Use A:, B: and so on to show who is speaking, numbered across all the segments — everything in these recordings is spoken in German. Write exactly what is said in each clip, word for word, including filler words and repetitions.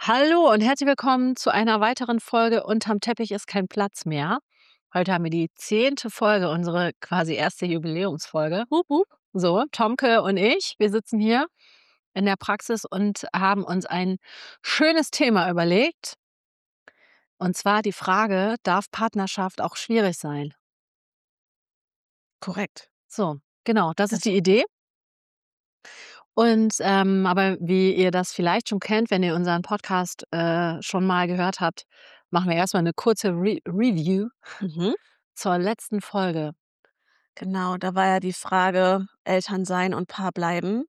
A: Hallo und herzlich willkommen zu einer weiteren Folge „Unterm Teppich ist kein Platz mehr“. Heute haben wir die zehnte Folge, unsere quasi erste Jubiläumsfolge. Hup, hup. So, Tomke und ich, wir sitzen hier in der Praxis und haben uns ein schönes Thema überlegt. Und zwar die Frage: Darf Partnerschaft auch schwierig sein?
B: Korrekt.
A: So, genau, das ist
B: Das
A: die Idee. Und, ähm, aber wie ihr das vielleicht schon kennt, wenn ihr unseren Podcast, äh, schon mal gehört habt, machen wir erst mal 'ne kurze Re Review
B: Mhm.
A: zur letzten Folge.
B: Genau, da war ja die Frage, Eltern sein und Paar bleiben.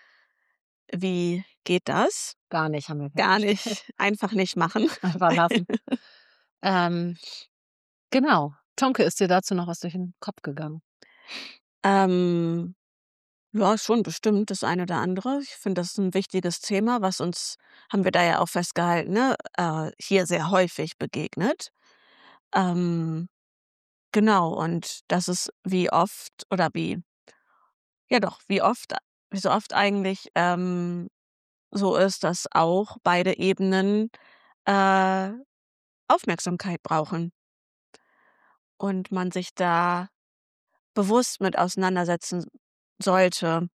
B: Wie geht das?
A: Gar nicht, haben wir
B: Gar
A: festgestellt.
B: nicht, einfach nicht machen.
A: Einfach lassen. Ähm, genau. Tomke, ist dir dazu noch was durch 'n Kopf gegangen?
B: Ähm, ja, schon bestimmt das eine oder andere. Ich finde, das ist 'n wichtiges Thema, was uns, haben wir da ja auch festgehalten, ne, äh, hier sehr häufig begegnet. Ähm, genau, und das ist wie oft oder wie ja doch, wie oft wie so oft eigentlich, ähm, so ist, dass auch beide Ebenen, äh, Aufmerksamkeit brauchen und man sich da bewusst mit auseinandersetzen sollte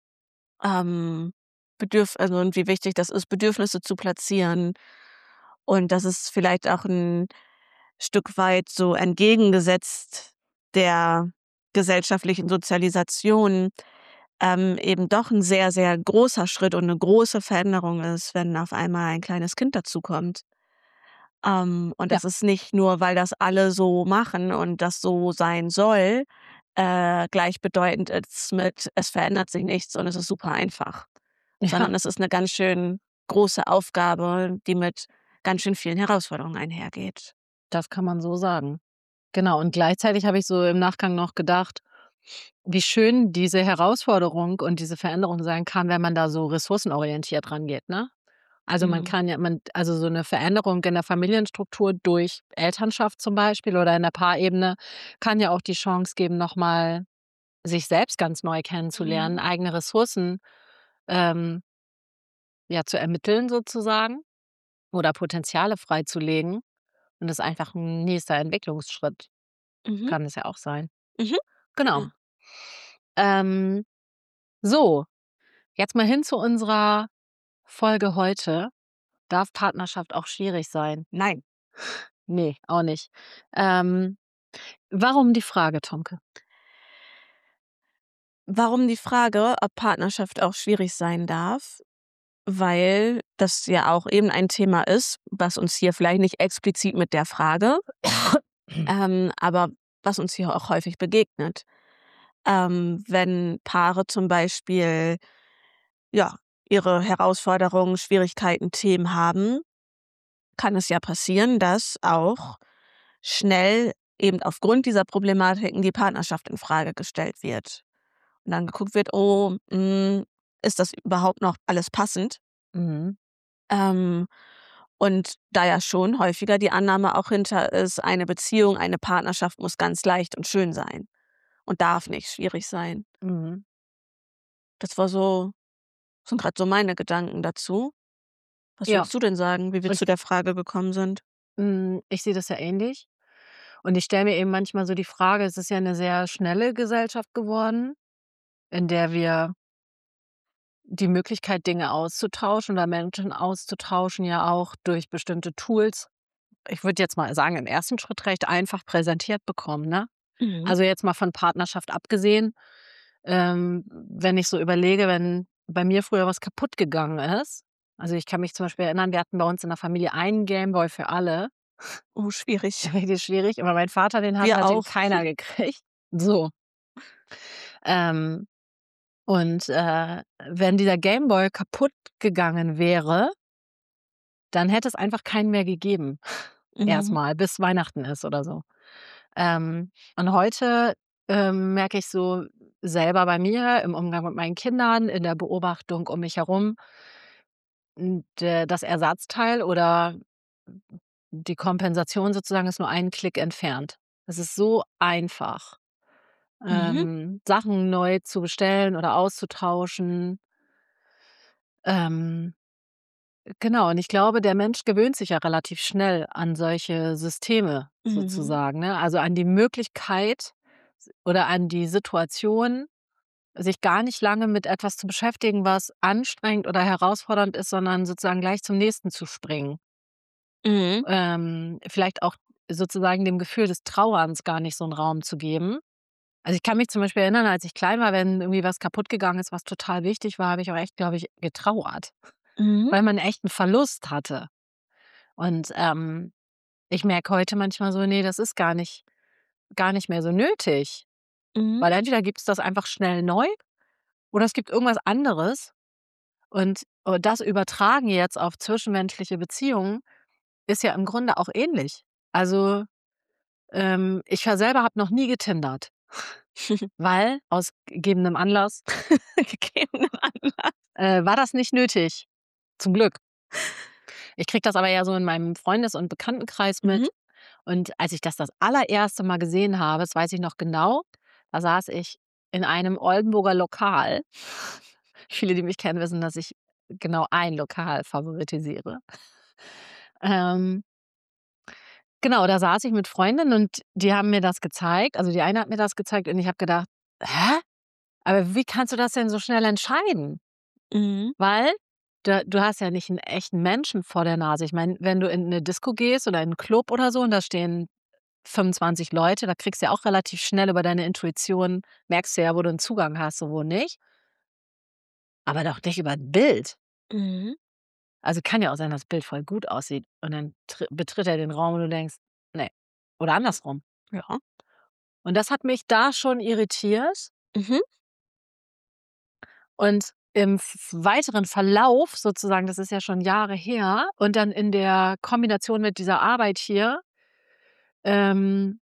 B: ähm, Bedürf also, und wie wichtig das ist, Bedürfnisse zu platzieren und dass es vielleicht auch 'n Stück weit so entgegengesetzt der gesellschaftlichen Sozialisation, ähm, eben doch 'n sehr, sehr großer Schritt und 'ne große Veränderung ist, wenn auf einmal ein kleines Kind dazukommt. Ähm, und
A: Ja.
B: das ist nicht nur, weil das alle so machen und das so sein soll, äh, gleichbedeutend ist mit: „Es verändert sich nichts und es ist super einfach“,
A: Ja.
B: sondern es ist 'ne ganz schön große Aufgabe, die mit ganz schön vielen Herausforderungen einhergeht.
A: Das kann man so sagen. Genau, und gleichzeitig habe ich so im Nachgang noch gedacht, wie schön diese Herausforderung und diese Veränderung sein kann, wenn man da so ressourcenorientiert rangeht, ne? Also, man
B: Mhm.
A: kann ja man also, so 'ne Veränderung in der Familienstruktur durch Elternschaft zum Beispiel oder in der Paarebene kann ja auch die Chance geben, noch mal sich selbst ganz neu kennenzulernen,
B: Mhm.
A: eigene Ressourcen, ähm ja, zu ermitteln sozusagen oder Potenziale freizulegen. Und das ist einfach 'n nächster Entwicklungsschritt.
B: Mhm.
A: Kann es ja auch sein.
B: Mhm.
A: Genau.
B: Genau.
A: Ähm, so, jetzt mal hin zu unserer Folge heute. Darf Partnerschaft auch schwierig sein?
B: Nein.
A: Ne, auch nicht. Ähm, warum die Frage, Tomke?
B: Warum die Frage, ob Partnerschaft auch schwierig sein darf? Weil das ja auch eben ein Thema ist, was uns hier vielleicht nicht explizit mit der Frage, ähm, aber was uns hier auch häufig begegnet. Ähm, wenn Paare zum Beispiel, ja, ihre Herausforderungen, Schwierigkeiten, Themen haben, kann es ja passieren, dass auch schnell eben aufgrund dieser Problematiken die Partnerschaft infrage gestellt wird. Und dann geguckt wird: „Oh, hm, ist das überhaupt noch alles passend?“
A: Mhm.
B: Ähm, und da ja schon häufiger die Annahme auch hinter ist, eine Beziehung, eine Partnerschaft muss ganz leicht und schön sein und darf nicht schwierig sein.
A: Mhm.
B: Das war so sind grad so meine Gedanken dazu. Was
A: Ja.
B: würdest du denn sagen, wie wir
A: Und
B: zu der Frage gekommen sind?
A: Hm, ich sehe das ja ähnlich. Und ich stelle mir eben manchmal so die Frage, es ist ja 'ne sehr schnelle Gesellschaft geworden, in der wir die Möglichkeit, Dinge auszutauschen oder Menschen auszutauschen, ja auch durch bestimmte Tools, ich würde jetzt mal sagen, im ersten Schritt recht einfach präsentiert bekommen, ne?
B: Mhm.
A: Also, jetzt mal von Partnerschaft abgesehen, ähm, wenn ich so überlege, wenn bei mir früher was kaputtgegangen ist also, ich kann mich zum Beispiel erinnern, wir hatten bei uns in der Familie einen Gameboy für alle.
B: Oh, schwierig.
A: Richtig schwierig, aber mein Vater, den hatte
B: Wir
A: halt den
B: auch.
A: keiner gekriegt. So. Ähm, und, äh, wenn dieser Gameboy kaputtgegangen wäre dann hätte es einfach keinen mehr gegeben. Erst
B: Mhm.
A: mal, bis Weihnachten ist oder so. Ähm, und heute, ähm, merke ich so selber bei mir im Umgang mit meinen Kindern, in der Beobachtung um mich herum hm, de das Ersatzteil oder die Kompensation sozusagen ist nur einen Klick entfernt. Es ist so einfach,
B: Mhm.
A: ähm, Sachen neu zu bestellen oder auszutauschen. Ähm Genau, und ich glaube, der Mensch gewöhnt sich ja relativ schnell an solche Systeme
B: Mhm.
A: sozusagen, ne? Also, an die Möglichkeit s oder an die Situation, sich gar nicht lange mit etwas zu beschäftigen, was anstrengend oder herausfordernd ist, sondern sozusagen gleich zum Nächsten zu springen.
B: Mhm.
A: Ähm, vielleicht auch sozusagen dem Gefühl des Trauerns gar nicht so 'n Raum zu geben. Also, ich kann mich zum Beispiel erinnern, als ich klein war, wenn irgendwie was kaputtgegangen ist, was total wichtig war, habe ich auch echt, glaube ich, getrauert,
B: Mhm.
A: weil man echt 'n Verlust hatte. Und, ähm, ich merke heute manchmal so: „Ne, das ist gar nicht gar nicht mehr so nötig.“
B: Mhm.
A: Weil entweder gibt's das einfach schnell neu oder es gibt irgendwas anderes. Und und das Übertragen jetzt auf zwischenmenschliche Beziehungen ist ja im Grunde auch ähnlich. Also, ähm, ich ver selber habe noch nie getindert, weil aus gegebenem Anlass
B: Gegebenem Anlass.
A: äh, war das nicht nötig, zum Glück. Ich kriege das aber ja so in meinem Freundes und Bekanntenkreis
B: Mhm.
A: mit. Und als ich das das allererste Mal gesehen habe, das weiß ich noch genau, da saß ich in einem Oldenburger Lokal. Viele, die mich kennen, wissen, dass ich genau ein Lokal favoritisiere. Ähm genau, da saß ich mit Freundinnen und die haben mir das gezeigt. Also, die eine hat mir das gezeigt und ich habe gedacht: „Hä? Aber wie kannst du das denn so schnell entscheiden?“
B: Mhm.
A: Weil da du hast ja nicht 'n echten Menschen vor der Nase. Ich meine, wenn du in 'ne Disco gehst oder in 'n Club oder so und da stehen fünfundzwanzig Leute, da kriegst du ja auch relativ schnell über deine Intuition merkst du ja, wo du 'n Zugang hast und wo nicht. Aber doch nicht über 'n Bild.
B: Mhm.
A: Also, kann ja auch sein, dass das Bild voll gut aussieht und dann tr betritt er den Raum und du denkst: „Ne.“ Oder andersrum.
B: Ja.
A: Und das hat mich da schon irritiert.
B: Mhm.
A: Und im v weiteren Verlauf sozusagen, das ist ja schon Jahre her und dann in der Kombination mit dieser Arbeit hier ähm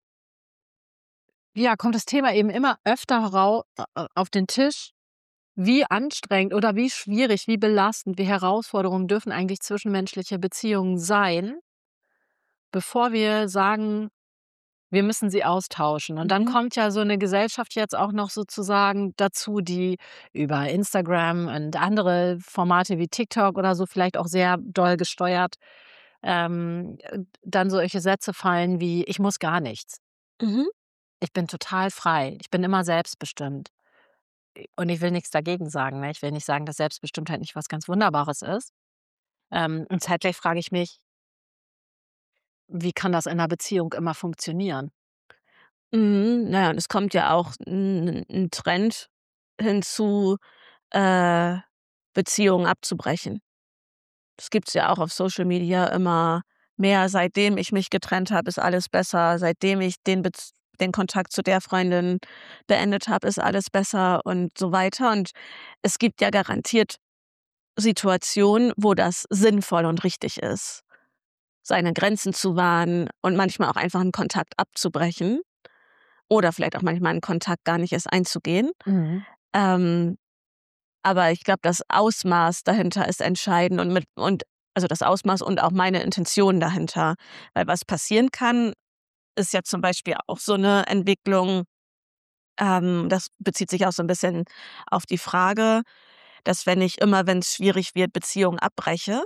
A: ja, kommt das Thema eben immer öfter rau a a auf den Tisch. Wie anstrengend oder wie schwierig, wie belastend, wie Herausforderungen dürfen eigentlich zwischenmenschliche Beziehungen sein bevor wir sagen, wir müssen sie austauschen. Und dann
B: Mhm.
A: kommt ja so 'ne Gesellschaft jetzt auch noch sozusagen dazu, die über Instagram und andere Formate wie TikTok oder so vielleicht auch sehr doll gesteuert, ähm, äh, dann solche Sätze fallen wie: „Ich muss gar nichts.“
B: Mhm.
A: „Ich bin total frei. Ich bin immer selbstbestimmt.“ Äh, und ich will nix dagegen sagen, ne? Ich will nicht sagen, dass Selbstbestimmtheit nicht was ganz Wunderbares ist. Ähm, und zeitgleich frage ich mich wie kann das in 'ner Beziehung immer funktionieren?
B: Mhm, na ja, und es kommt ja auch 'n 'n 'n Trend hinzu, äh, Beziehungen abzubrechen. Das gibt's ja auch auf Social Media immer mehr: „Seitdem ich mich getrennt habe, ist alles besser. Seitdem ich den Bez den Kontakt zu der Freundin beendet habe, ist alles besser“, und so weiter. Und es gibt ja garantiert Situationen, wo das sinnvoll und richtig ist, seine Grenzen zu wahren und manchmal auch einfach 'n Kontakt abzubrechen oder vielleicht auch manchmal 'n Kontakt gar nicht erst einzugehen.
A: Mhm.
B: Ähm, aber ich glaube, das Ausmaß dahinter ist entscheidend und mit und also, das Ausmaß und auch meine Intention dahinter. Weil was passieren kann, ist ja zum Beispiel auch so 'ne Entwicklung ähm, das bezieht sich auch so 'n bisschen auf die Frage, dass wenn ich immer, wenn's schwierig wird, Beziehungen abbreche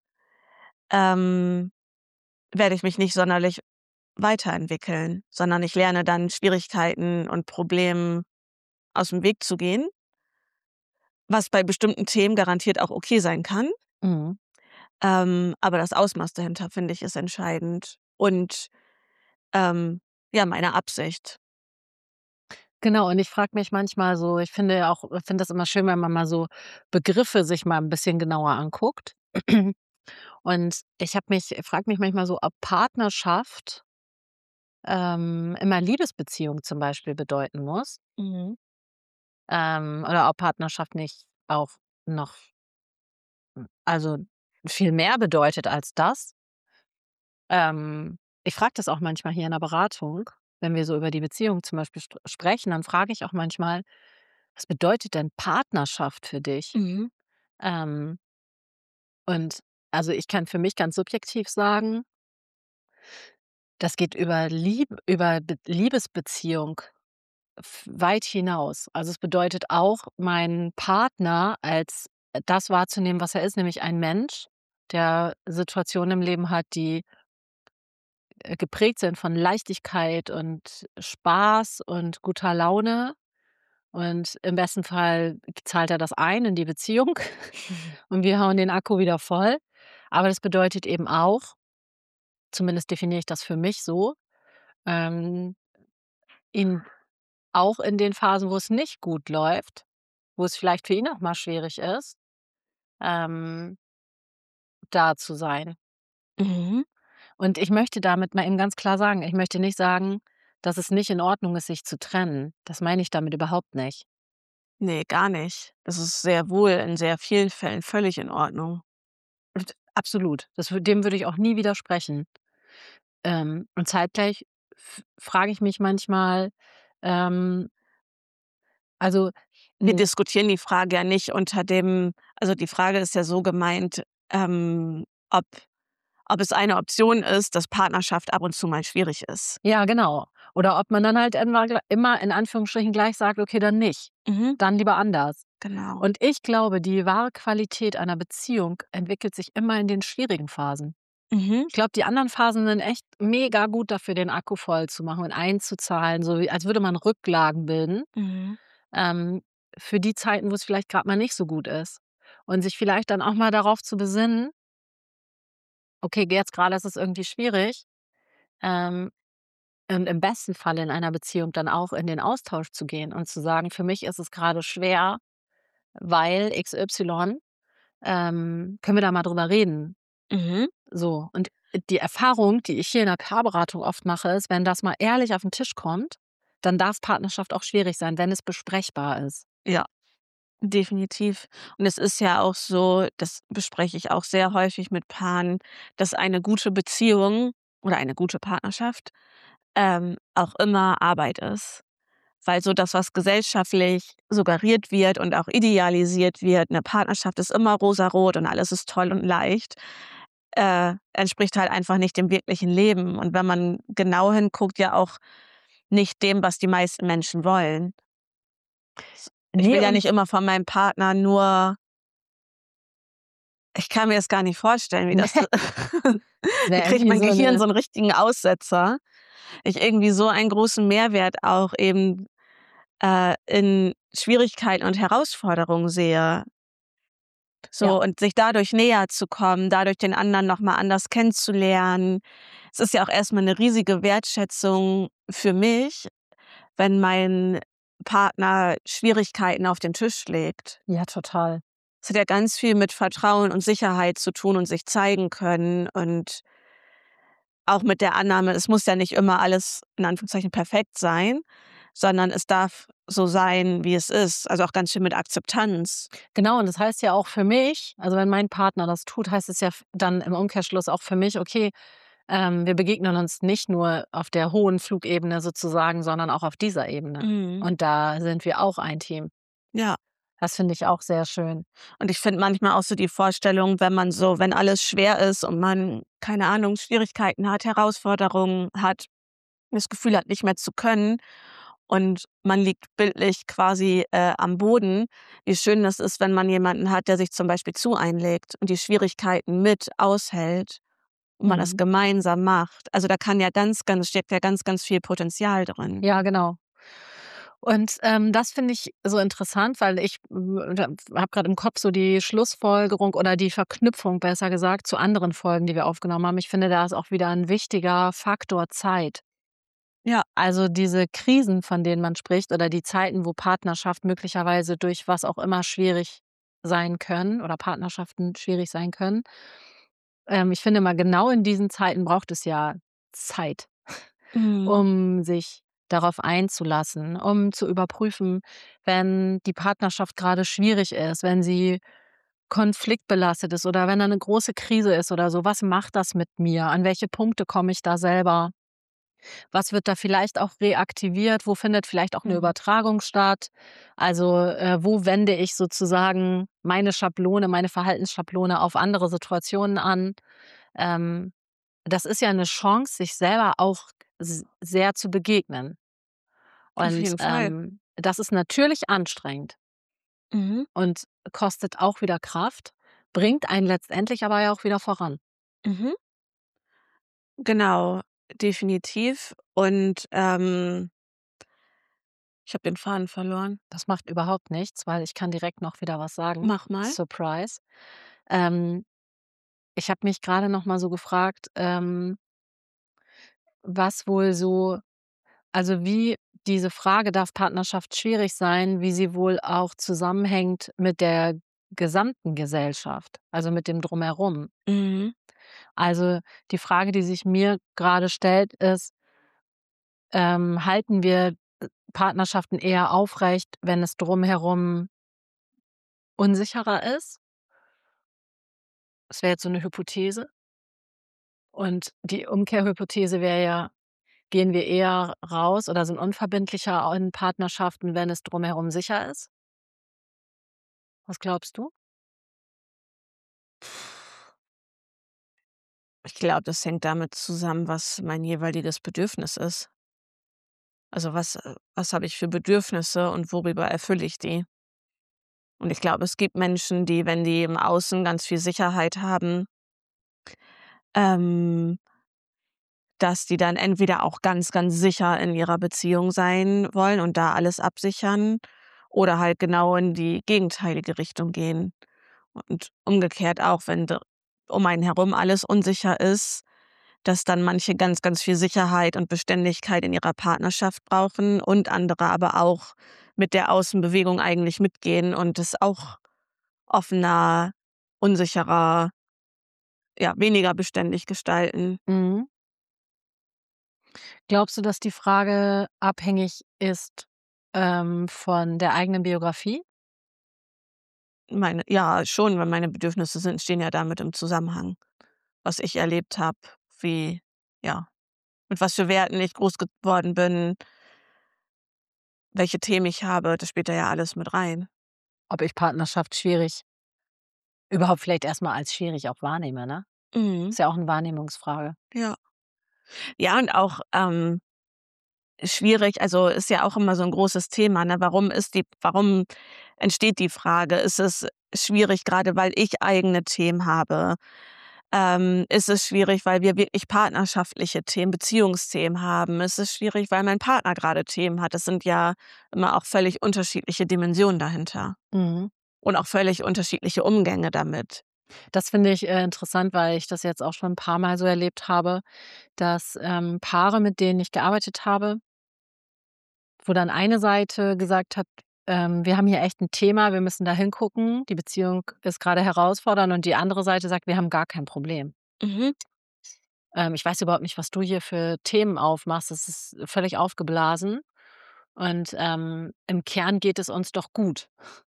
B: ähm, werde ich mich nicht sonderlich weiterentwickeln, sondern ich lerne dann Schwierigkeiten und Problemen aus'm Weg zu gehen was bei bestimmten Themen garantiert auch okay sein kann.
A: Mhm.
B: Ähm, aber das Ausmaß dahinter, finde ich, ist entscheidend und, ähm, ja, meine Absicht.
A: Genau, und ich frage mich manchmal so ich finde ja auch finde das immer schön, wenn man mal so Begriffe sich mal 'n bisschen genauer anguckt. Und ich habe mich frage mich manchmal so, ob Partnerschaft ähm, immer Liebesbeziehung zum Beispiel bedeuten muss.
B: Mhm.
A: Ähm, oder ob Partnerschaft nicht auch noch hm, also, viel mehr bedeutet als das. Ähm, ich frage das auch manchmal hier in der Beratung, wenn wir so über die Beziehung zum Beispiel st sprechen, dann frage ich auch manchmal: „Was bedeutet denn Partnerschaft für dich?“
B: Mhm.
A: Ähm und also, ich kann für mich ganz subjektiv sagen das geht über Lieb über Be Liebesbeziehung f weit hinaus. Also, es bedeutet auch, meinen Partner als das wahrzunehmen, was er ist, nämlich ein Mensch, der Situationen im Leben hat, die äh, geprägt sind von Leichtigkeit und Spaß und guter Laune. Und im besten Fall zahlt er das ein in die Beziehung und wir hauen den Akku wieder voll. Aber das bedeutet eben auch, zumindest definiere ich das für mich so, ähm, ihn auch in den Phasen, wo es nicht gut läuft, wo es vielleicht für ihn auch mal schwierig ist, ähm, da zu sein.
B: Mhm.
A: Und ich möchte damit mal eben ganz klar sagen, ich möchte nicht sagen, dass es nicht in Ordnung ist, sich zu trennen. Das meine ich damit überhaupt nicht.
B: Ne, gar nicht. Das ist sehr wohl in sehr vielen Fällen völlig in Ordnung.
A: Und absolut, das wür dem würde ich auch nie widersprechen. Ähm, und zeitgleich f frage ich mich manchmal, ähm also,
B: Wir
A: hm
B: diskutieren die Frage ja nicht unter dem also, die Frage ist ja so gemeint, ähm, ob ob es eine Option ist, dass Partnerschaft ab und zu mal schwierig ist.
A: Ja, genau. Oder ob man dann halt immer gl immer in Anführungsstrichen gleich sagt: „Okay, dann nicht.
B: Mhm.
A: Dann lieber anders.“
B: Genau.
A: Und ich glaube, die wahre Qualität einer Beziehung entwickelt sich immer in den schwierigen Phasen.
B: Mhm.
A: Ich glaube, die anderen Phasen sind echt mega gut dafür, den Akku voll zu machen und einzuzahlen, so wie als würde man Rücklagen bilden,
B: Mhm.
A: ähm, für die Zeiten, wo es vielleicht grad mal nicht so gut ist. Und sich vielleicht dann auch mal darauf zu besinnen okay, jetzt grade ist es irgendwie schwierig, ähm, und im besten Fall in einer Beziehung dann auch in den Austausch zu gehen und zu sagen: „Für mich ist es grade schwer, weil X Y, ähm, können wir da mal drüber reden?“
B: Mhm.
A: So, und die Erfahrung, die ich hier in der Paarberatung oft mache, ist, wenn das mal ehrlich auf 'n Tisch kommt, dann darf Partnerschaft auch schwierig sein, wenn es besprechbar ist.
B: Ja, definitiv. Und es ist ja auch so, das bespreche ich auch sehr häufig mit Paaren, dass eine gute Beziehung oder eine gute Partnerschaft, ähm, auch immer Arbeit ist. Weil so das, was gesellschaftlich suggeriert wird und auch idealisiert wird, 'ne Partnerschaft ist immer rosarot und alles ist toll und leicht, äh, entspricht halt einfach nicht dem wirklichen Leben. Und wenn man genau hinguckt, ja auch nicht dem, was die meisten Menschen wollen. S ich will
A: Ne,
B: ja
A: und
B: nicht immer von meinem Partner nur ich kann mir das gar nicht vorstellen, wie das
A: Es
B: da
A: wäre
B: kriegt
A: irgendwie
B: mein
A: so
B: Gehirn
A: 'ne
B: so 'n richtigen Aussetzer. Ich irgendwie so einen großen Mehrwert auch eben, äh, in Schwierigkeiten und Herausforderungen sehe.
A: Ja.
B: So, und sich dadurch näher zu kommen, dadurch den anderen noch mal anders kennenzulernen. Es ist ja auch erst mal 'ne riesige Wertschätzung für mich, wenn mein Partner Schwierigkeiten auf den Tisch legt.
A: Ja, total.
B: Es hat ja ganz viel mit Vertrauen und Sicherheit zu tun und sich zeigen können und auch mit der Annahme, es muss ja nicht immer alles in Anführungszeichen perfekt sein, sondern es darf so sein, wie es ist. Also, auch ganz viel mit Akzeptanz.
A: Genau, und das heißt ja auch für mich also, wenn mein Partner das tut, heißt es ja f dann im Umkehrschluss auch für mich: „Okay, ähm, wir begegnen uns nicht nur auf der hohen Flugebene sozusagen, sondern auch auf dieser Ebene.
B: Mhm.
A: Und da sind wir auch ein Team.“
B: Ja.
A: Das finde ich auch sehr schön.
B: Und ich finde manchmal auch so die Vorstellung, wenn man so wenn alles schwer ist und man, keine Ahnung, Schwierigkeiten hat, Herausforderungen hat, das Gefühl hat, nicht mehr zu können und man liegt bildlich quasi, äh, am Boden, wie schön das ist, wenn man jemanden hat, der sich zum Beispiel zu einen legt und die Schwierigkeiten mit aushält und man das
A: Mhm.
B: gemeinsam macht. Also, da kann ja ganz, ganz steckt ja ganz, ganz viel Potenzial drin.
A: Ja, genau. Und, ähm, das finde ich so interessant, weil ich w da habe grad im Kopf so die Schlussfolgerung oder die Verknüpfung, besser gesagt, zu anderen Folgen, die wir aufgenommen haben. Ich finde, da ist auch wieder 'n wichtiger Faktor Zeit.
B: Ja.
A: Also, diese Krisen, von denen man spricht oder die Zeiten, wo Partnerschaft möglicherweise durch was auch immer schwierig sein können oder Partnerschaften schwierig sein können. Ähm, ich finde mal, genau in diesen Zeiten braucht es ja Zeit,
B: Mhm.
A: um sich darauf einzulassen, um zu überprüfen, wenn die Partnerschaft grade schwierig ist, wenn sie konfliktbelastet ist oder wenn da 'ne große Krise ist oder so. Was macht das mit mir? An welche Punkte komme ich da selber? Was wird da vielleicht auch reaktiviert? Wo findet vielleicht auch 'ne
B: Mhm.
A: Übertragung statt? Also, äh, wo wende ich sozusagen meine Schablone, meine Verhaltensschablone auf andere Situationen an? Ähm, das ist ja 'ne Chance, sich selber auch s sehr zu begegnen.
B: Auf
A: Und,
B: jeden Fall.
A: ähm, das ist natürlich anstrengend.
B: Mhm.
A: und kostet auch wieder Kraft, bringt einen letztendlich aber ja auch wieder voran.
B: Mhm. Genau, definitiv. Und, ähm ich habe den Faden verloren.
A: Das macht überhaupt nichts, weil ich kann direkt noch wieder was sagen.
B: Mach mal.
A: Surprise. Ähm, ich habe mich gerade noch mal so gefragt, ähm was wohl so also, wie diese Frage, darf Partnerschaft schwierig sein, wie sie wohl auch zusammenhängt mit der gesamten Gesellschaft, also mit dem Drumherum.
B: Mhm.
A: Also, die Frage, die sich mir gerade stellt, ist ähm, halten wir, äh, Partnerschaften eher aufrecht, wenn es drumherum unsicherer ist? Das wäre jetzt so 'ne Hypothese. Und die Umkehrhypothese wäre ja, gehen wir eher raus oder sind unverbindlicher in Partnerschaften, wenn es drumherum sicher ist? Was glaubst du?
B: Ich glaube, das hängt damit zusammen, was mein jeweiliges Bedürfnis ist. Also, was äh, was habe ich für Bedürfnisse und worüber erfülle ich die? Und ich glaube, es gibt Menschen, die, wenn die im Außen ganz viel Sicherheit haben ähm dass die dann entweder auch ganz, ganz sicher in ihrer Beziehung sein wollen und da alles absichern oder halt genau in die gegenteilige Richtung gehen. Und umgekehrt auch, wenn d um einen herum alles unsicher ist, dass dann manche ganz, ganz viel Sicherheit und Beständigkeit in ihrer Partnerschaft brauchen und andere aber auch mit der Außenbewegung eigentlich mitgehen und es auch offener, unsicherer ja, weniger beständig gestalten.
A: Mhm. Glaubst du, dass die Frage abhängig ist, ähm, von der eigenen Biografie?
B: Meine ja, schon, weil meine Bedürfnisse sind stehen ja damit im Zusammenhang. Was ich erlebt habe, wie ja, mit was für Werten ich groß geworden bin welche Themen ich habe, das spielt da ja alles mit rein.
A: Ob ich Partnerschaft schwierig überhaupt vielleicht erst mal als schwierig auch wahrnehme, ne?
B: Mhm.
A: Ist ja auch 'ne Wahrnehmungsfrage.
B: Ja. Ja, und auch, ähm, schwierig also, ist ja auch immer so 'n großes Thema, ne? Warum ist die warum entsteht die Frage? Ist es schwierig, grade weil ich eigene Themen habe? Ähm, ist es schwierig, weil wir wirklich partnerschaftliche Themen, Beziehungsthemen haben? Ist es schwierig, weil mein Partner grade Themen hat? Das sind ja immer auch völlig unterschiedliche Dimensionen dahinter
A: Mhm.
B: und auch völlig unterschiedliche Umgänge damit.
A: Das finde ich, äh, interessant, weil ich das jetzt auch schon 'n paarmal so erlebt habe, dass, ähm, Paare, mit denen ich gearbeitet habe wo dann eine Seite gesagt hat: „Ähm, wir haben hier echt 'n Thema, wir müssen da hingucken. Die Beziehung ist grade herausfordernd.“ Und die andere Seite sagt: „Wir haben gar kein Problem.“
B: Mhm.
A: Ähm, ich weiß überhaupt nicht, was du hier für Themen aufmachst. Das ist völlig aufgeblasen und, ähm, im Kern geht es uns doch gut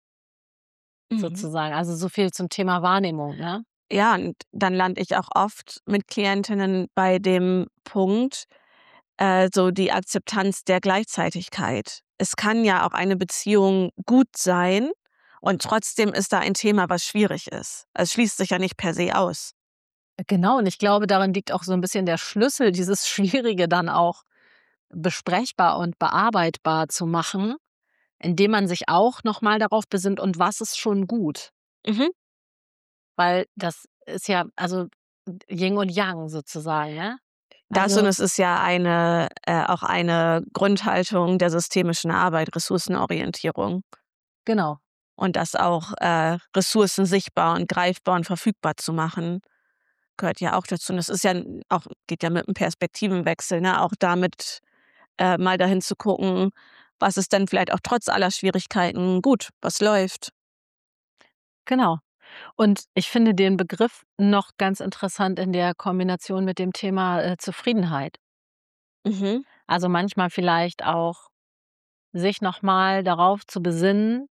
B: Mhm.
A: sozusagen. Also, so viel zum Thema Wahrnehmung, ne?
B: Ja, und dann lande ich auch oft mit Klientinnen bei dem Punkt, äh, so die Akzeptanz der Gleichzeitigkeit. Es kann ja auch eine Beziehung gut sein und trotzdem ist da ein Thema, was schwierig ist. Es schließt sich ja nicht per se aus.
A: Genau, und ich glaube, darin liegt auch so 'n bisschen der Schlüssel, dieses Schwierige dann auch besprechbar und bearbeitbar zu machen, indem man sich auch noch mal darauf besinnt: „Und was ist schon gut?“
B: Mhm.
A: Weil das ist ja also Yin und Yang sozusagen, ne?
B: Das und
A: Also
B: es ist ja eine äh, auch eine Grundhaltung der systemischen Arbeit, Ressourcenorientierung.
A: Genau.
B: Und das auch, äh, Ressourcen sichtbar und greifbar und verfügbar zu machen, gehört ja auch dazu. Und das ist ja 'n auch geht ja mit 'm Perspektivenwechsel, ne? Auch damit, äh, mal dahin zu gucken, was ist denn vielleicht auch trotz aller Schwierigkeiten gut, was läuft?
A: Genau. Und ich finde den Begriff noch ganz interessant in der Kombination mit dem Thema, äh, Zufriedenheit.
B: Mhm.
A: Also, manchmal vielleicht auch sich noch mal darauf zu besinnen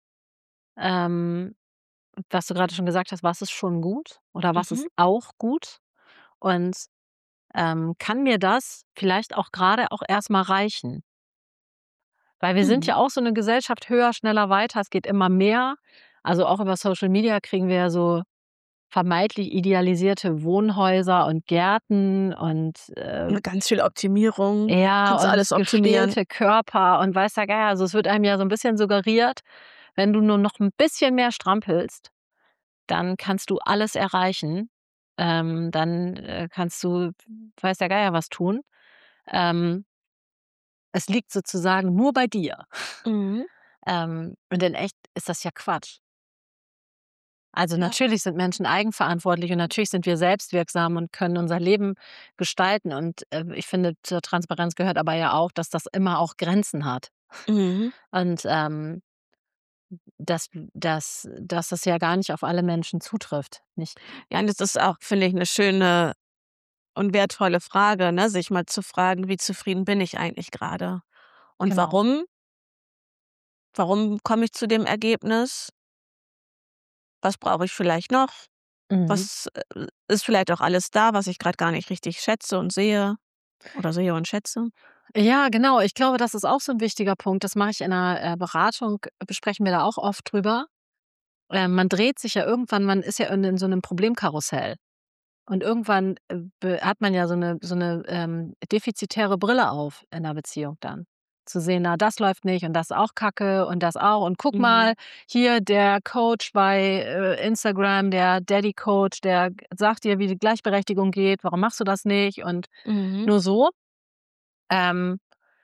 A: ähm, was du grade schon gesagt hast, was ist schon gut oder was ist
B: Mhm.
A: auch gut? Und, ähm, kann mir das vielleicht auch grade auch erst mal reichen? Weil wir sind
B: Mhm.
A: ja auch so 'ne Gesellschaft höher, schneller, weiter. Es geht immer mehr. Also, auch über Social Media kriegen wir ja so vermeintlich idealisierte Wohnhäuser und Gärten und, äh
B: Und ganz viel Optimierung.
A: ja,
B: Kannst
A: und
B: alles optimieren.
A: gestählte Körper und weiß der Geier. Also, es wird einem ja so 'n bisschen suggeriert, Wenn du nur noch 'n bisschen mehr strampelst, dann kannst du alles erreichen. Ähm, dann, äh, kannst du weiß der Geier was tun. Ähm es liegt sozusagen nur bei dir.
B: Mhm.
A: Ähm, und in echt ist das ja Quatsch. Also,
B: Ja.
A: natürlich sind Menschen eigenverantwortlich und natürlich sind wir selbstwirksam und können unser Leben gestalten. Und, äh, ich finde, zur Transparenz gehört aber ja auch, dass das immer auch Grenzen hat.
B: Mhm.
A: Und, ähm, dass dass dass das ja gar nicht auf alle Menschen zutrifft, nicht?
B: Ja, und das ist auch, finde ich, 'ne schöne und wertvolle Frage, ne, sich mal zu fragen: „Wie zufrieden bin ich eigentlich grade? Und
A: Genau.
B: warum?“ Warum komme ich zu dem Ergebnis? Was brauche ich vielleicht noch?
A: Mhm.
B: Was, äh, ist vielleicht auch alles da, was ich grad gar nicht richtig schätze und sehe oder sehe und schätze?
A: Ja, genau. Ich glaube, das ist auch so 'n wichtiger Punkt. Das mache ich in 'ner, äh, Beratung besprechen wir da auch oft drüber. Ähm, man dreht sich ja irgendwann man ist ja in in so 'nem Problemkarussell. Und irgendwann, äh, be hat man ja so 'ne so 'ne, ähm, defizitäre Brille auf in 'ner Beziehung dann. Zu sehen: „Na, das läuft nicht und das ist auch Kacke und das auch. Und guck mal,
B: Mhm.
A: hier der Coach bei, äh, Instagram, der Daddy-Coach, der g sagt dir, wie die Gleichberechtigung geht. Warum machst du das nicht?“ Und
B: Mhm.
A: nur so. Ähm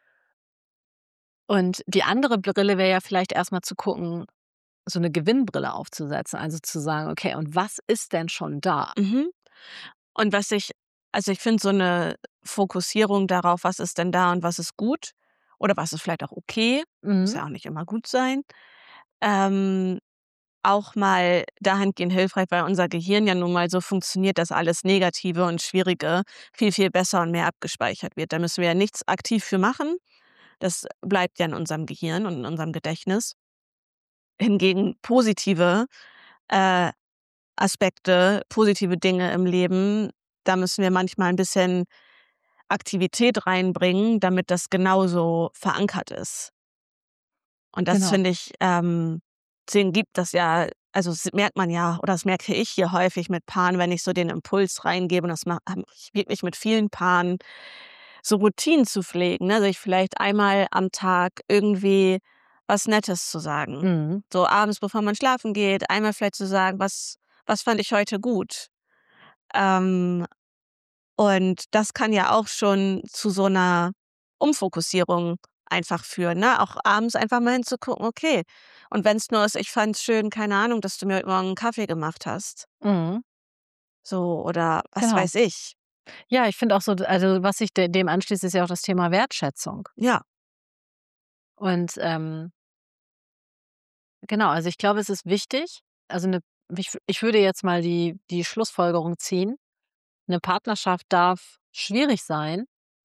A: und die andere Brille wäre ja vielleicht erst mal zu gucken, so 'ne Gewinnbrille aufzusetzen, also zu sagen: „Okay, und was ist denn schon da?“
B: Mhm. Und was ich also, ich finde so 'ne Fokussierung darauf, was ist denn da und was ist gut oder was ist vielleicht auch okay, muss
A: Mhm.
B: ja auch nicht immer gut sein, ähm, auch mal dahingehend hilfreich, weil unser Gehirn ja nun mal so funktioniert, dass alles Negative und Schwierige viel, viel besser und mehr abgespeichert wird. Da müssen wir ja nichts aktiv für machen. Das bleibt ja in unserem Gehirn und in unserem Gedächtnis. Hingegen positive, äh, Aspekte, positive Dinge im Leben, da müssen wir manchmal 'n bisschen Aktivität reinbringen, damit das genauso verankert ist. Und das
A: Genau.
B: finde ich, ähm deswegen gibt das ja also, das merkt man ja oder das merke ich hier häufig mit Paaren, wenn ich so den Impuls reingebe und das ma habe ich wirklich mit vielen Paaren, so Routinen zu pflegen, ne, sich vielleicht einmal am Tag irgendwie was Nettes zu sagen.
A: Mhm.
B: So abends, bevor man schlafen geht, einmal vielleicht zu sagen: „Was was fand ich heute gut?“ Ähm, und das kann ja auch schon zu so 'ner Umfokussierung einfach führen, ne? Auch abends einfach mal hinzugucken: „Okay“ und wenn's nur ist: „Ich fand's schön, keine Ahnung, dass du mir heute Morgen 'n Kaffee gemacht hast.“
A: Mhm.
B: So oder was
A: Genau.
B: weiß ich.
A: Ja, ich finde auch so d also, was sich de dem anschließt, ist ja auch das Thema Wertschätzung.
B: Ja.
A: Und, ähm genau, also, ich glaube, es ist wichtig also, 'ne ich w ich würde jetzt mal die die Schlussfolgerung ziehen, 'ne Partnerschaft darf schwierig sein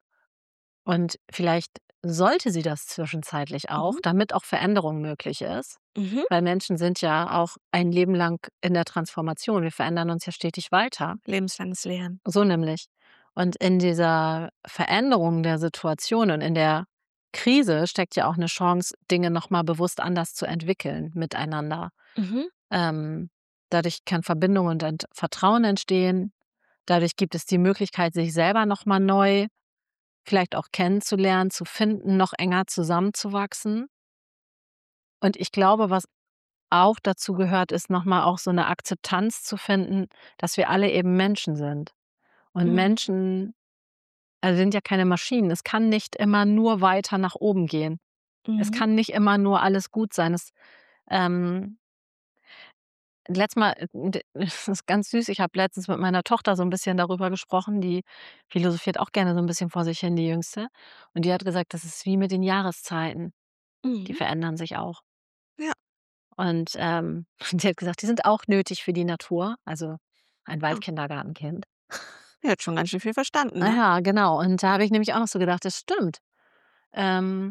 A: und vielleicht sollte sie das zwischenzeitlich auch,
B: Mhm.
A: damit auch Veränderung möglich ist.
B: Mhm.
A: Weil Menschen sind ja auch ein Leben lang in der Transformation. Wir verändern uns ja stetig weiter.
B: Lebenslanges Lernen.
A: So nämlich. Und in dieser Veränderung der Situation und in der Krise steckt ja auch 'ne Chance, Dinge noch mal bewusst anders zu entwickeln miteinander.
B: Mhm.
A: Ähm, dadurch kann Verbindung und ent Vertrauen entstehen. Dadurch gibt es die Möglichkeit, sich selber noch mal neu vielleicht auch kennenzulernen, zu finden, noch enger zusammenzuwachsen. Und ich glaube, was auch dazu gehört, ist noch mal auch so 'ne Akzeptanz zu finden, dass wir alle eben Menschen sind. Und
B: Mhm.
A: Menschen, äh, sind ja keine Maschinen. Es kann nicht immer nur weiter nach oben gehen. Es
B: Mhm.
A: kann nicht immer nur alles gut sein. Es, ähm letztes Mal, äh, d das ist ganz süß, ich habe letztens mit meiner Tochter so 'n bisschen darüber gesprochen, die philosophiert auch gerne so 'n bisschen vor sich hin, die Jüngste. Und die hat gesagt, das ist wie mit den Jahreszeiten. Die
B: Mhm.
A: verändern sich auch.
B: Ja.
A: Und, ähm, sie hat gesagt, die sind auch nötig für die Natur, also ein
B: Ja.
A: Waldkindergartenkind.
B: Die hat schon ganz schön viel verstanden,
A: Ah
B: ne?
A: ja, genau. Und da habe ich nämlich auch noch so gedacht, das stimmt. Ähm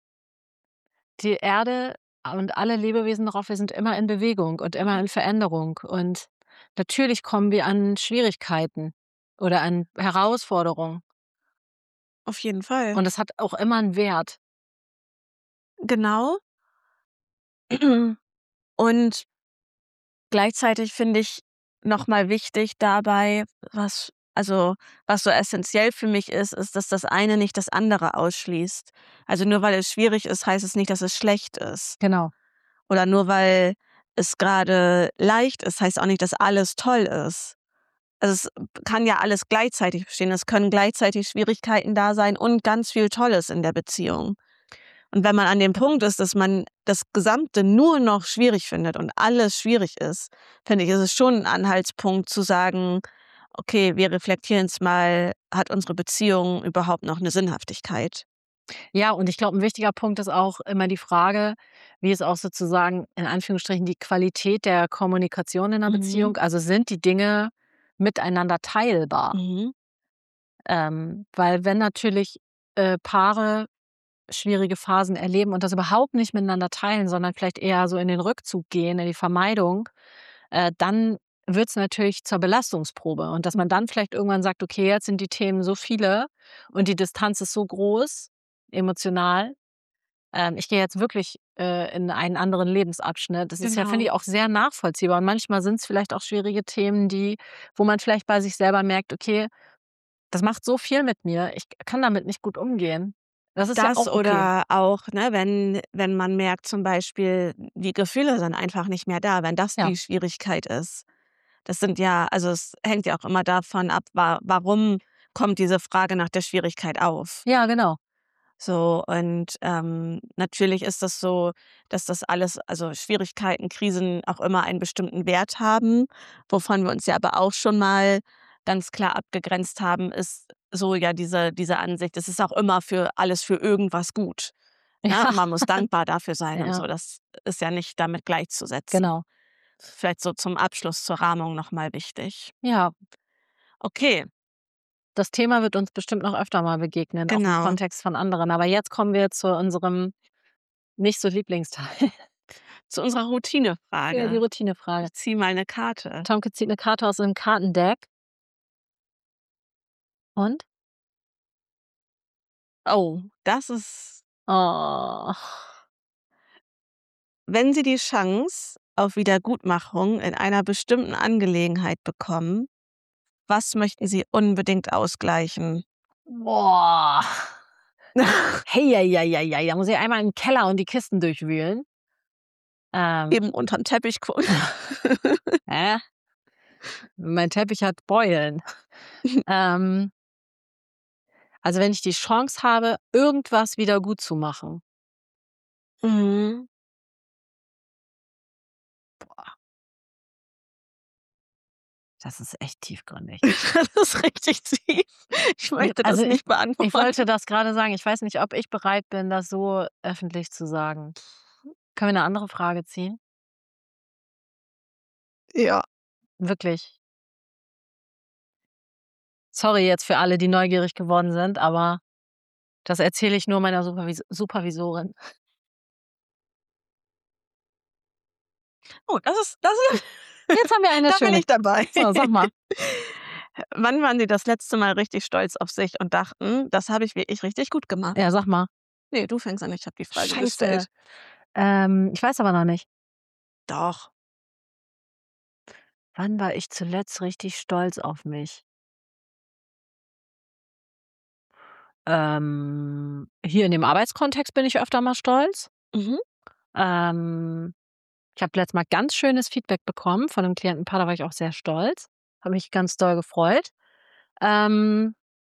A: die Erde und alle Lebewesen darauf, wir sind immer in Bewegung und immer
B: Mhm.
A: in Veränderung. Und natürlich kommen wir an Schwierigkeiten oder an Herausforderungen.
B: Auf jeden Fall.
A: Und es hat auch immer 'n Wert.
B: Genau. Und gleichzeitig finde ich noch mal wichtig dabei, was also, was so essenziell für mich ist, ist, dass das eine nicht das andere ausschließt. Also, nur weil es schwierig ist, heißt es nicht, dass es schlecht ist.
A: Genau.
B: Oder nur weil es gerade leicht ist, heißt auch nicht, dass alles toll ist. Also, es kann ja alles gleichzeitig bestehen. Es können gleichzeitig Schwierigkeiten da sein und ganz viel Tolles in der Beziehung. Und wenn man an dem Punkt ist, dass man das Gesamte nur noch schwierig findet und alles schwierig ist, finde ich, ist es schon ein Anhaltspunkt zu sagen: „Okay, wir reflektieren jetzt mal, hat unsere Beziehung überhaupt noch eine Sinnhaftigkeit?“
A: Ja, und ich glaube, ein wichtiger Punkt ist auch immer die Frage, wie ist auch sozusagen in Anführungsstrichen die Qualität der Kommunikation in 'ner
B: Mhm,
A: Beziehung? Also, sind die Dinge miteinander teilbar?
B: mhm,
A: Ähm, weil wenn natürlich, äh, Paare schwierige Phasen erleben und das überhaupt nicht miteinander teilen, sondern vielleicht eher so in den Rückzug gehen, in die Vermeidung, äh, dann wird's natürlich zur Belastungsprobe. Und dass man dann vielleicht irgendwann sagt: „Okay, jetzt sind die Themen so viele und die Distanz ist so groß emotional, ähm, ich gehe jetzt wirklich, äh, in einen anderen Lebensabschnitt.“ Das ist ja, finde
B: genau.
A: ich, auch sehr nachvollziehbar. Und manchmal sind's vielleicht auch schwierige Themen, die wo man vielleicht bei sich selber merkt: „Okay, das macht so viel mit mir. Ich kann damit nicht gut umgehen.“ Das ist ja
B: Das
A: auch okay.
B: oder auch, ne, wenn wenn man merkt zum Beispiel, die Gefühle sind einfach nicht mehr da, wenn das
A: Ja.
B: die Schwierigkeit ist. Das sind ja also, es hängt ja auch immer davon ab, wa warum kommt diese Frage nach der Schwierigkeit auf?
A: Ja, genau.
B: So, und, ähm, natürlich ist das so, dass das alles also, Schwierigkeiten, Krisen auch immer einen bestimmten Wert haben. Wovon wir uns ja aber auch schon mal ganz klar abgegrenzt haben, ist so ja diese diese Ansicht, es ist auch immer für alles für irgendwas gut, ne?
A: Ja,
B: Man muss dankbar dafür sein und
A: ja,
B: so. Das ist ja nicht damit gleichzusetzen.
A: genau.
B: Vielleicht so zum Abschluss zur Rahmung noch mal wichtig.
A: Ja,
B: Okay,
A: das Thema wird uns bestimmt noch öfter mal begegnen, auch im
B: genau.
A: Kontext von anderen. Aber jetzt kommen wir zu unserem nicht so Lieblingsteil.
B: Zu unserer
A: Ja, die
B: Routinefrage.
A: Routinefrage.
B: Ich ziehe mal 'ne Karte.
A: Tomke zieht 'ne Karte aus 'nem Kartendeck und?
B: Oh, das ist
A: Oh.
B: wenn Sie die Chance auf Wiedergutmachung in einer bestimmten Angelegenheit bekommen, was möchten Sie unbedingt ausgleichen?
A: Boah. Hei, ei, ei, ei, ei, da muss ich einmal in 'n Keller und die Kisten durchwühlen. Ähm,
B: Eben untern Teppich gucken.
A: hä? Mein Teppich hat Beulen. Ähm, also, wenn ich die Chance habe, irgendwas wieder gut zu machen.
B: Mhm.
A: Boah, das ist echt tiefgründig.
B: Das ist richtig tief. Ich
A: Ich
B: möchte
A: also,
B: das
A: ich
B: nicht
A: ich
B: beantworten.
A: wollte das grade sagen. Ich weiß nicht, ob ich bereit bin, das so öffentlich zu sagen. Können wir 'ne andere Frage ziehen?
B: Ja.
A: Wirklich. Sorry jetzt für alle, die neugierig geworden sind, aber das erzähle ich nur meiner Supervis Supervisorin.
B: Oh, das ist das ist
A: Jetzt haben wir eine
B: da bin
A: schöne.
B: ich dabei.
A: So, sag mal.
B: Wann waren Sie das letzte Mal richtig stolz auf sich und dachten: „Das habe ich wirklich richtig gut
A: Ja,
B: gemacht?“
A: sag mal.
B: Ne, du fängst an, ich habe die Frage
A: Scheiße.
B: gestellt.
A: Ähm, ich weiß aber noch nicht.
B: Doch.
A: Wann war ich zuletzt richtig stolz auf mich? Ähm, hier in dem Arbeitskontext bin ich öfter mal stolz.
B: Mhm.
A: Ähm, ich habe letztes Mal ganz schönes Feedback bekommen von 'nem Klientenpaar, da war ich auch sehr stolz. Habe mich ganz doll gefreut. Ähm,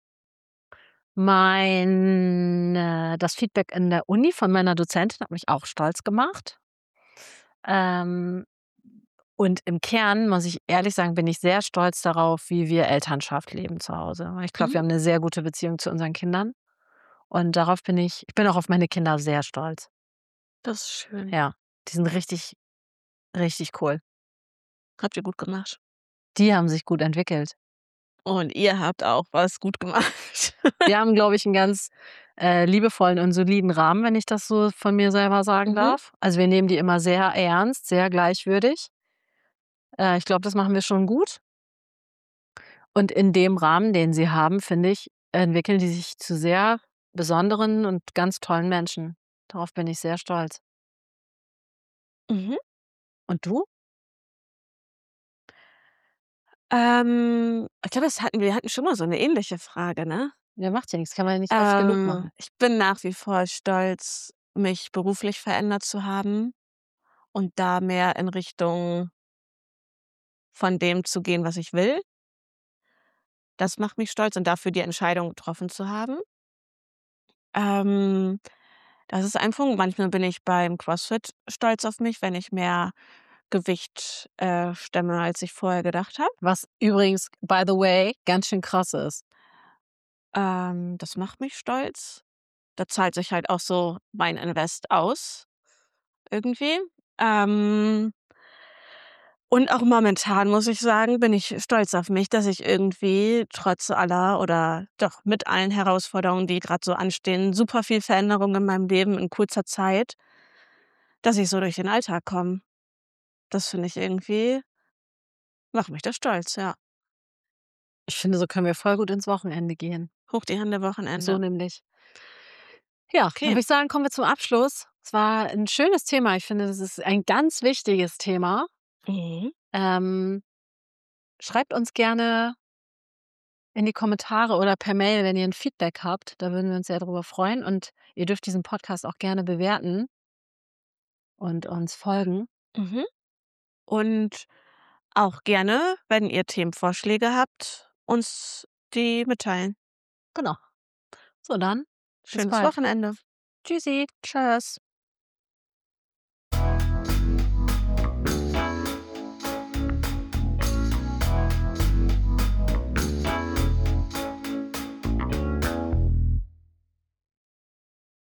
A: mein äh, das Feedback in der Uni von meiner Dozentin hat mich auch stolz gemacht. Ähm, und im Kern, muss ich ehrlich sagen, bin ich sehr stolz darauf, wie wir Elternschaft leben zu Hause. Ich glaube, wir
B: Mhm.
A: haben 'ne sehr gute Beziehung zu unseren Kindern und darauf bin ich ich bin auch auf meine Kinder sehr stolz.
B: Das ist schön.
A: Ja, die sind richtig, richtig cool.
B: Habt ihr gut gemacht.
A: Die haben sich gut entwickelt.
B: Und ihr habt auch was gut gemacht.
A: Wir haben, glaube ich, 'n ganz, äh, liebevollen und soliden Rahmen, wenn ich das so von mir selber sagen
B: Mhm.
A: darf. Also, wir nehmen die immer sehr ernst, sehr gleichwürdig. Äh, ich glaube, das machen wir schon gut. Und in dem Rahmen, den sie haben, finde ich, entwickeln die sich zu sehr besonderen und ganz tollen Menschen. Darauf bin ich sehr stolz.
B: Mhm.
A: Und du?
B: Ähm, ich glaube, das hatten wir hatten schon mal so 'ne ähnliche Frage, ne?
A: Ja, macht ja nix, kann man ja nicht oft genug
B: Ähm,
A: machen.
B: ich bin nach wie vor stolz, mich beruflich verändert zu haben und da mehr in Richtung von dem zu gehen, was ich will. Das macht mich stolz und dafür die Entscheidung getroffen zu haben. Ähm, das ist ein Punkt. Manchmal bin ich beim CrossFit stolz auf mich, wenn ich mehr Gewicht, äh, stemme, als ich vorher gedacht habe.
A: Was übrigens, by the way, ganz schön krass ist.
B: Ähm, das macht mich stolz. Da zahlt sich halt auch so mein Invest aus irgendwie. Ähm und auch momentan, muss ich sagen, bin ich stolz auf mich, dass ich irgendwie trotz aller oder doch mit allen Herausforderungen, die grad so anstehen, super viel Veränderung in meinem Leben in kurzer Zeit dass ich so durch den Alltag komme. Das finde ich irgendwie macht mich das stolz, ja.
A: Ich finde, so können wir voll gut ins Wochenende gehen.
B: Hoch die Hände,
A: So
B: Wochenende.
A: nämlich. Ja, dann
B: Okay.
A: würde ich sagen, kommen wir zum Abschluss. Es war 'n schönes Thema. Ich finde, das ist ein ganz wichtiges Thema.
B: Mhm.
A: Ähm, schreibt uns gerne in die Kommentare oder per Mail, wenn ihr 'n Feedback habt. Da würden wir uns sehr drüber freuen und ihr dürft diesen Podcast auch gerne bewerten und uns folgen.
B: Mhm. Und auch gerne, wenn ihr Themenvorschläge habt, uns die mitteilen.
A: Genau. So dann, bis
B: Schönes
A: bald.
B: Wochenende.
A: Tschüssi.
B: Tschüss.